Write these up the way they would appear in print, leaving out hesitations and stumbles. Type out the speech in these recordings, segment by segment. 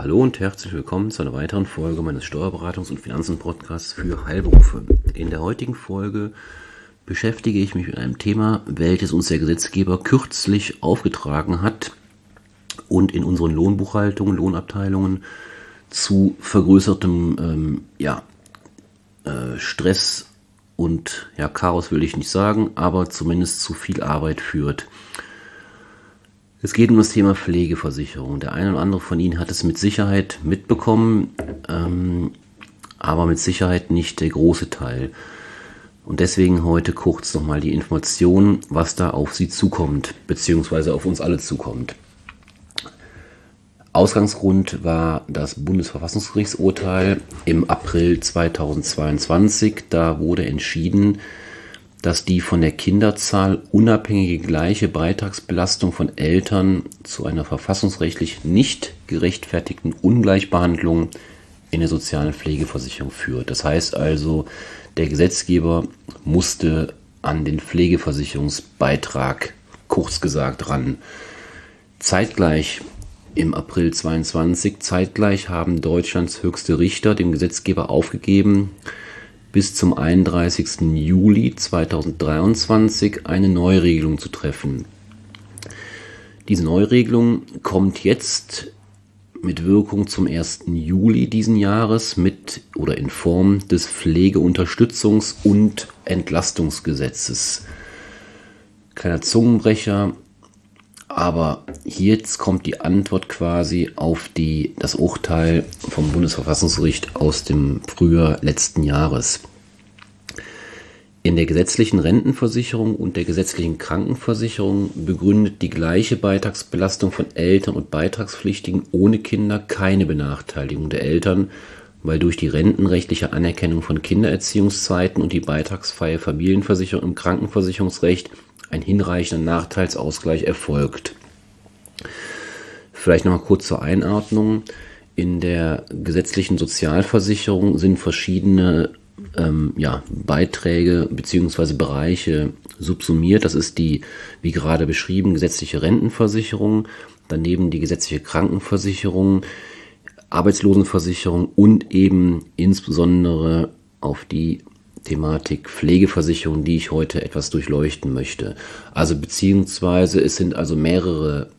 Hallo und herzlich willkommen zu einer weiteren Folge meines Steuerberatungs- und Finanzen-Podcasts für Heilberufe. In der heutigen Folge beschäftige ich mich mit einem Thema, welches uns der Gesetzgeber kürzlich aufgetragen hat und in unseren Lohnbuchhaltungen, Lohnabteilungen zu vergrößertem Stress und Chaos will ich nicht sagen, aber zumindest zu viel Arbeit führt. Es geht um das Thema Pflegeversicherung. Der eine oder andere von Ihnen hat es mit Sicherheit mitbekommen, aber mit Sicherheit nicht der große Teil. Und deswegen heute kurz nochmal die Information, was da auf Sie zukommt, beziehungsweise auf uns alle zukommt. Ausgangsgrund war das Bundesverfassungsgerichtsurteil im April 2022. Da wurde entschieden, dass die von der Kinderzahl unabhängige gleiche Beitragsbelastung von Eltern zu einer verfassungsrechtlich nicht gerechtfertigten Ungleichbehandlung in der sozialen Pflegeversicherung führt. Das heißt also, der Gesetzgeber musste an den Pflegeversicherungsbeitrag, kurz gesagt, ran. Zeitgleich im April 2022, haben Deutschlands höchste Richter dem Gesetzgeber aufgegeben, bis zum 31. Juli 2023 eine Neuregelung zu treffen. Diese Neuregelung kommt jetzt mit Wirkung zum 1. Juli diesen Jahres in Form des Pflegeunterstützungs- und Entlastungsgesetzes. Kleiner Zungenbrecher, aber jetzt kommt die Antwort quasi auf das Urteil vom Bundesverfassungsgericht aus dem Frühjahr letzten Jahres. In der gesetzlichen Rentenversicherung und der gesetzlichen Krankenversicherung begründet die gleiche Beitragsbelastung von Eltern und Beitragspflichtigen ohne Kinder keine Benachteiligung der Eltern, weil durch die rentenrechtliche Anerkennung von Kindererziehungszeiten und die beitragsfreie Familienversicherung im Krankenversicherungsrecht ein hinreichender Nachteilsausgleich erfolgt. Vielleicht nochmal kurz zur Einordnung. In der gesetzlichen Sozialversicherung sind verschiedene Beiträge bzw. Bereiche subsumiert. Das ist die, wie gerade beschrieben, gesetzliche Rentenversicherung, daneben die gesetzliche Krankenversicherung, Arbeitslosenversicherung und eben insbesondere auf die Thematik Pflegeversicherung, die ich heute etwas durchleuchten möchte. Also beziehungsweise es sind also mehrere,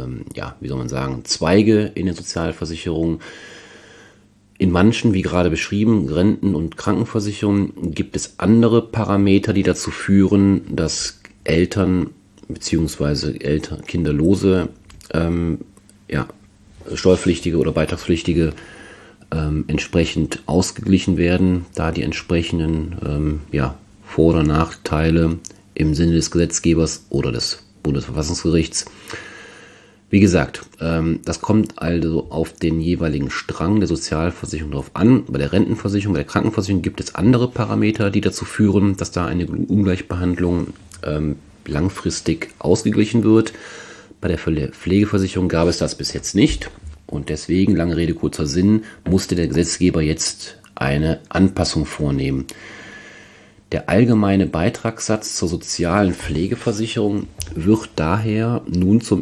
Zweige in der Sozialversicherung. In manchen, wie gerade beschrieben, Renten- und Krankenversicherungen gibt es andere Parameter, die dazu führen, dass Eltern bzw. kinderlose Steuerpflichtige oder Beitragspflichtige entsprechend ausgeglichen werden, da die entsprechenden Vor- oder Nachteile im Sinne des Gesetzgebers oder des Bundesverfassungsgerichts. Wie gesagt, das kommt also auf den jeweiligen Strang der Sozialversicherung drauf an. Bei der Rentenversicherung, bei der Krankenversicherung gibt es andere Parameter, die dazu führen, dass da eine Ungleichbehandlung langfristig ausgeglichen wird. Bei der Pflegeversicherung gab es das bis jetzt nicht. Und deswegen, lange Rede, kurzer Sinn, musste der Gesetzgeber jetzt eine Anpassung vornehmen. Der allgemeine Beitragssatz zur sozialen Pflegeversicherung wird daher nun zum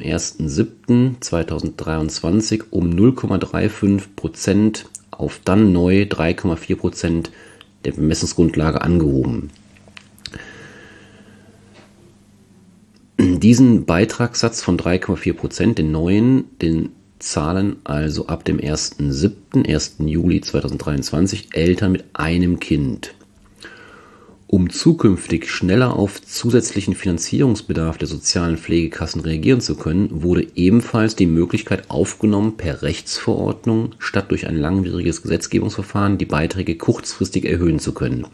1.7.2023 um 0,35% auf dann neu 3,4% der Bemessungsgrundlage angehoben. Diesen Beitragssatz von 3,4%, den zahlen also ab dem 1. Juli 2023 Eltern mit einem Kind. Um zukünftig schneller auf zusätzlichen Finanzierungsbedarf der sozialen Pflegekassen reagieren zu können, wurde ebenfalls die Möglichkeit aufgenommen, per Rechtsverordnung statt durch ein langwieriges Gesetzgebungsverfahren die Beiträge kurzfristig erhöhen zu können.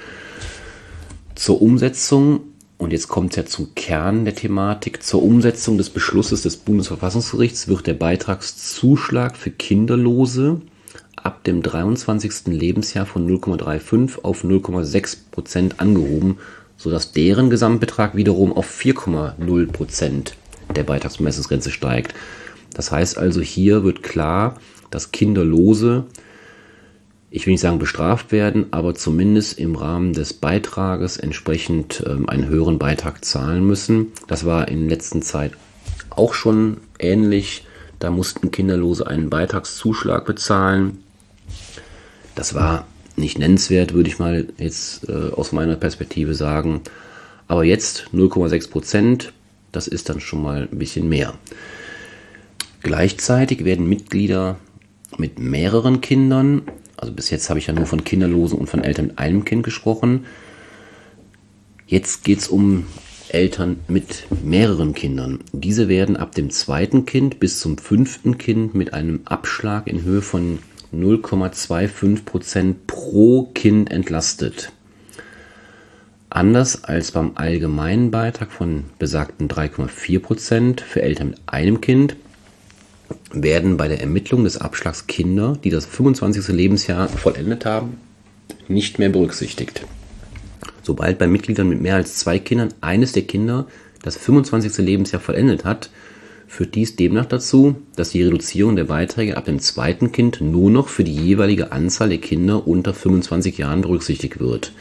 Zur Umsetzung, und jetzt kommt es ja zum Kern der Thematik, zur Umsetzung des Beschlusses des Bundesverfassungsgerichts wird der Beitragszuschlag für Kinderlose ab dem 23. Lebensjahr von 0,35 auf 0,6% angehoben, sodass deren Gesamtbetrag wiederum auf 4,0% der Beitragsbemessungsgrenze steigt. Das heißt also, hier wird klar, dass Kinderlose, ich will nicht sagen bestraft werden, aber zumindest im Rahmen des Beitrages entsprechend einen höheren Beitrag zahlen müssen. Das war in letzter Zeit auch schon ähnlich. Da mussten Kinderlose einen Beitragszuschlag bezahlen. Das war nicht nennenswert, würde ich mal jetzt aus meiner Perspektive sagen. Aber jetzt 0,6%, das ist dann schon mal ein bisschen mehr. Gleichzeitig werden Mitglieder mit mehreren Kindern, also bis jetzt habe ich ja nur von Kinderlosen und von Eltern mit einem Kind gesprochen. Jetzt geht es um Eltern mit mehreren Kindern. Diese werden ab dem 2. Kind bis zum 5. Kind mit einem Abschlag in Höhe von 0,25% pro Kind entlastet. Anders als beim allgemeinen Beitrag von besagten 3,4% für Eltern mit einem Kind werden bei der Ermittlung des Abschlags Kinder, die das 25. Lebensjahr vollendet haben, nicht mehr berücksichtigt. Sobald bei Mitgliedern mit mehr als 2 Kindern eines der Kinder das 25. Lebensjahr vollendet hat, führt dies demnach dazu, dass die Reduzierung der Beiträge ab dem 2. Kind nur noch für die jeweilige Anzahl der Kinder unter 25 Jahren berücksichtigt wird.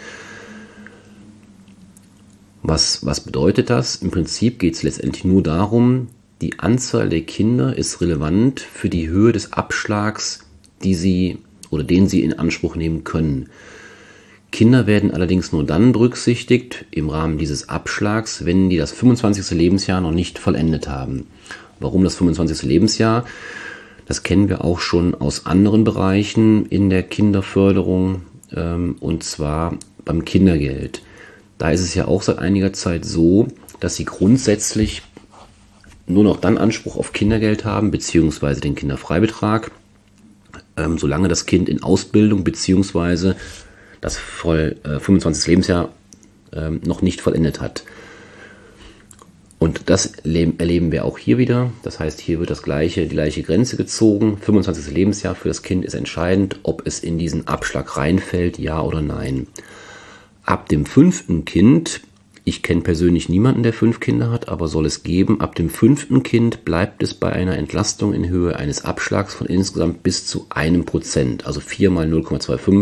Was bedeutet das? Im Prinzip geht es letztendlich nur darum, die Anzahl der Kinder ist relevant für die Höhe des Abschlags, den sie in Anspruch nehmen können. Kinder werden allerdings nur dann berücksichtigt im Rahmen dieses Abschlags, wenn die das 25. Lebensjahr noch nicht vollendet haben. Warum das 25. Lebensjahr? Das kennen wir auch schon aus anderen Bereichen in der Kinderförderung, und zwar beim Kindergeld. Da ist es ja auch seit einiger Zeit so, dass sie grundsätzlich nur noch dann Anspruch auf Kindergeld haben, beziehungsweise den Kinderfreibetrag, solange das Kind in Ausbildung beziehungsweise das 25. Lebensjahr noch nicht vollendet hat. Und das erleben wir auch hier wieder. Das heißt, hier wird die gleiche Grenze gezogen. 25. Lebensjahr für das Kind ist entscheidend, ob es in diesen Abschlag reinfällt, ja oder nein. Ab dem 5. Kind, ich kenne persönlich niemanden, der 5 Kinder hat, aber soll es geben, ab dem 5. Kind bleibt es bei einer Entlastung in Höhe eines Abschlags von insgesamt bis zu 1%, also 4 mal 0,25,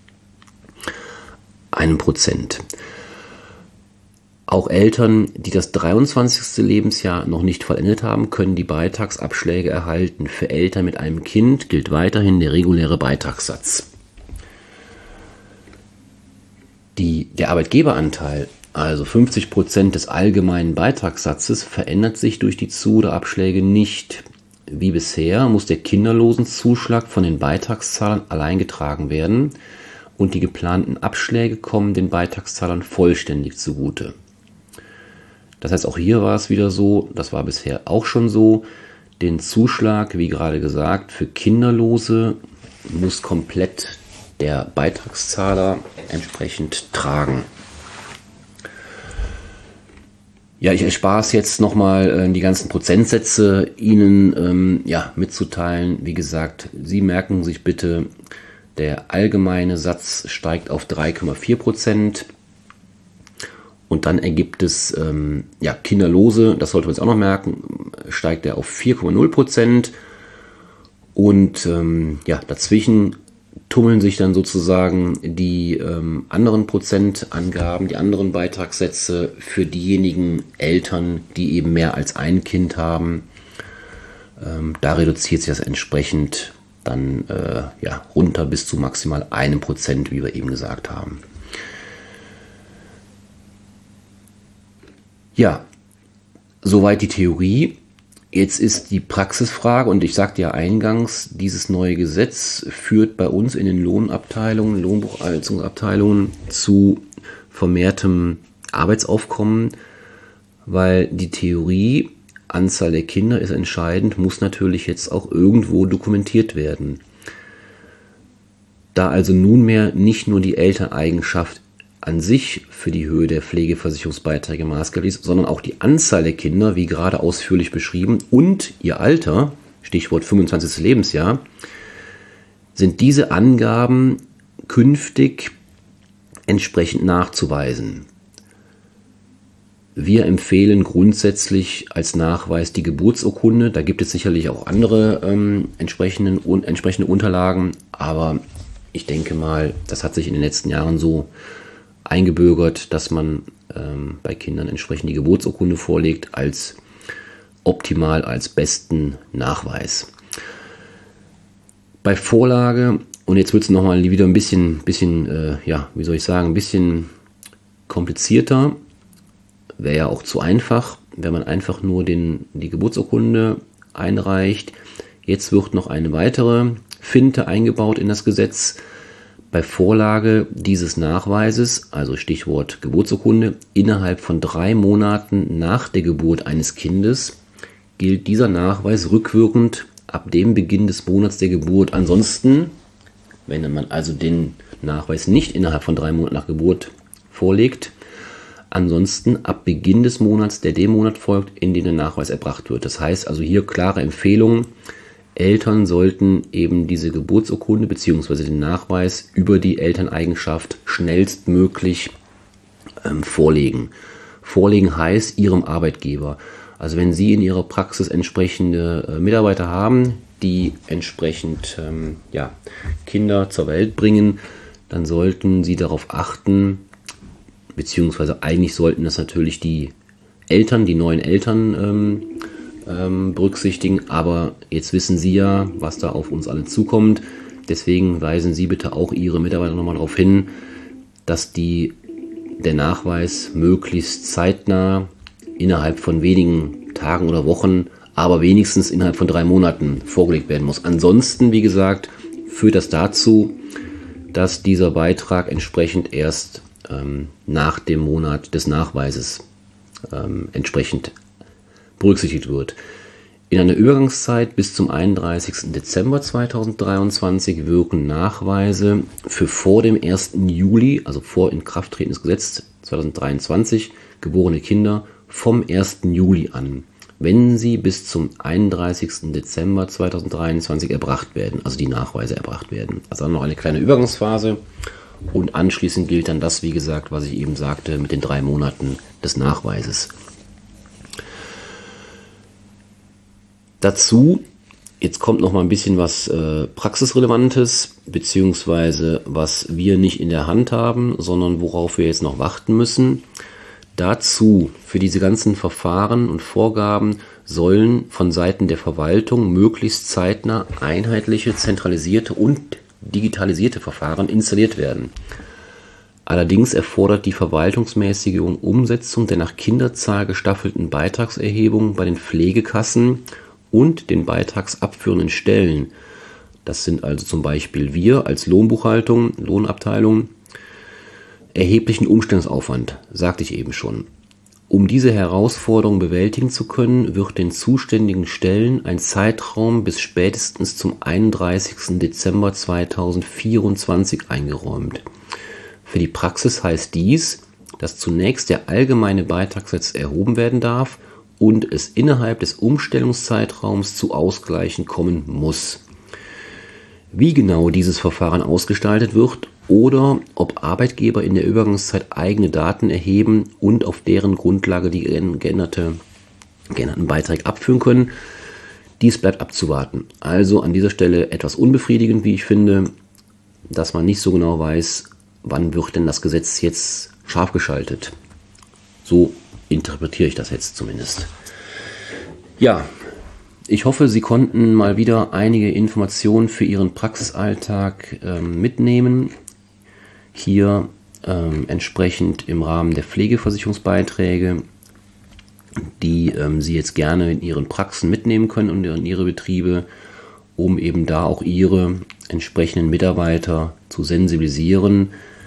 1%. Auch Eltern, die das 23. Lebensjahr noch nicht vollendet haben, können die Beitragsabschläge erhalten. Für Eltern mit einem Kind gilt weiterhin der reguläre Beitragssatz. Der Arbeitgeberanteil, also 50% des allgemeinen Beitragssatzes, verändert sich durch die Zu- oder Abschläge nicht. Wie bisher muss der Kinderlosenzuschlag von den Beitragszahlern allein getragen werden und die geplanten Abschläge kommen den Beitragszahlern vollständig zugute. Das heißt, auch hier war es wieder so, das war bisher auch schon so, den Zuschlag, wie gerade gesagt, für Kinderlose muss komplett der Beitragszahler entsprechend tragen. Ja, ich erspare es jetzt nochmal, die ganzen Prozentsätze Ihnen mitzuteilen. Wie gesagt, Sie merken sich bitte, der allgemeine Satz steigt auf 3,4%. Und dann ergibt es Kinderlose, das sollte man jetzt auch noch merken, steigt er auf 4,0%. Und dazwischen tummeln sich dann sozusagen die anderen Prozentangaben, die anderen Beitragssätze für diejenigen Eltern, die eben mehr als ein Kind haben. Da reduziert sich das entsprechend dann runter bis zu maximal 1%, wie wir eben gesagt haben. Ja, soweit die Theorie. Jetzt ist die Praxisfrage, und ich sagte ja eingangs, dieses neue Gesetz führt bei uns in den Lohnbuchhaltungsabteilungen zu vermehrtem Arbeitsaufkommen, weil die Theorie, Anzahl der Kinder ist entscheidend, muss natürlich jetzt auch irgendwo dokumentiert werden. Da also nunmehr nicht nur die Elterneigenschaft an sich für die Höhe der Pflegeversicherungsbeiträge maßgeblich ist, sondern auch die Anzahl der Kinder, wie gerade ausführlich beschrieben, und ihr Alter, Stichwort 25. Lebensjahr, sind diese Angaben künftig entsprechend nachzuweisen. Wir empfehlen grundsätzlich als Nachweis die Geburtsurkunde. Da gibt es sicherlich auch andere entsprechende Unterlagen, aber ich denke mal, das hat sich in den letzten Jahren so eingebürgert, dass man bei Kindern entsprechend die Geburtsurkunde vorlegt als optimal als besten Nachweis. Bei Vorlage, und jetzt wird es nochmal wieder ein bisschen komplizierter, wäre ja auch zu einfach, wenn man einfach nur die Geburtsurkunde einreicht. Jetzt wird noch eine weitere Finte eingebaut in das Gesetz. Bei Vorlage dieses Nachweises, also Stichwort Geburtsurkunde, innerhalb von 3 Monaten nach der Geburt eines Kindes gilt dieser Nachweis rückwirkend ab dem Beginn des Monats der Geburt. Ansonsten, wenn man also den Nachweis nicht innerhalb von 3 Monaten nach Geburt vorlegt, ansonsten ab Beginn des Monats, der dem Monat folgt, in dem der Nachweis erbracht wird. Das heißt also hier klare Empfehlung: Eltern sollten eben diese Geburtsurkunde bzw. den Nachweis über die Elterneigenschaft schnellstmöglich vorlegen. Vorlegen heißt ihrem Arbeitgeber. Also wenn Sie in Ihrer Praxis entsprechende Mitarbeiter haben, die entsprechend Kinder zur Welt bringen, dann sollten Sie darauf achten, beziehungsweise eigentlich sollten das natürlich die neuen Eltern berücksichtigen, aber jetzt wissen Sie ja, was da auf uns alle zukommt. Deswegen weisen Sie bitte auch Ihre Mitarbeiter nochmal darauf hin, dass der Nachweis möglichst zeitnah innerhalb von wenigen Tagen oder Wochen, aber wenigstens innerhalb von 3 Monaten vorgelegt werden muss. Ansonsten, wie gesagt, führt das dazu, dass dieser Beitrag entsprechend erst nach dem Monat des Nachweises entsprechend berücksichtigt wird. In einer Übergangszeit bis zum 31. Dezember 2023 wirken Nachweise für vor dem 1. Juli, also vor Inkrafttreten des Gesetzes 2023, geborene Kinder vom 1. Juli an, wenn sie bis zum 31. Dezember 2023 erbracht werden, also die Nachweise erbracht werden. Also noch eine kleine Übergangsphase und anschließend gilt dann das, wie gesagt, was ich eben sagte, mit den 3 Monaten des Nachweises. Dazu, jetzt kommt noch mal ein bisschen was Praxisrelevantes, beziehungsweise was wir nicht in der Hand haben, sondern worauf wir jetzt noch warten müssen. Dazu, für diese ganzen Verfahren und Vorgaben, sollen von Seiten der Verwaltung möglichst zeitnah einheitliche, zentralisierte und digitalisierte Verfahren installiert werden. Allerdings erfordert die verwaltungsmäßige Umsetzung der nach Kinderzahl gestaffelten Beitragserhebung bei den Pflegekassen und den beitragsabführenden Stellen, das sind also zum Beispiel wir als Lohnbuchhaltung, Lohnabteilung, erheblichen Umstellungsaufwand, sagte ich eben schon. Um diese Herausforderung bewältigen zu können, wird den zuständigen Stellen ein Zeitraum bis spätestens zum 31. Dezember 2024 eingeräumt. Für die Praxis heißt dies, dass zunächst der allgemeine Beitragssatz erhoben werden darf und es innerhalb des Umstellungszeitraums zu Ausgleichen kommen muss. Wie genau dieses Verfahren ausgestaltet wird oder ob Arbeitgeber in der Übergangszeit eigene Daten erheben und auf deren Grundlage die geänderten Beiträge abführen können, dies bleibt abzuwarten. Also an dieser Stelle etwas unbefriedigend, wie ich finde, dass man nicht so genau weiß, wann wird denn das Gesetz jetzt scharf geschaltet. So interpretiere ich das jetzt zumindest. Ja, ich hoffe, Sie konnten mal wieder einige Informationen für Ihren Praxisalltag mitnehmen. Hier entsprechend im Rahmen der Pflegeversicherungsbeiträge, die Sie jetzt gerne in Ihren Praxen mitnehmen können und in Ihre Betriebe, um eben da auch Ihre entsprechenden Mitarbeiter zu sensibilisieren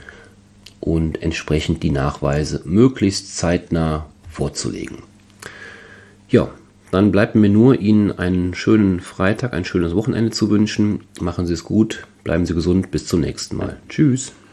und entsprechend die Nachweise möglichst zeitnah vorzulegen. Ja, dann bleibt mir nur, Ihnen einen schönen Freitag, ein schönes Wochenende zu wünschen. Machen Sie es gut, bleiben Sie gesund, bis zum nächsten Mal. Tschüss.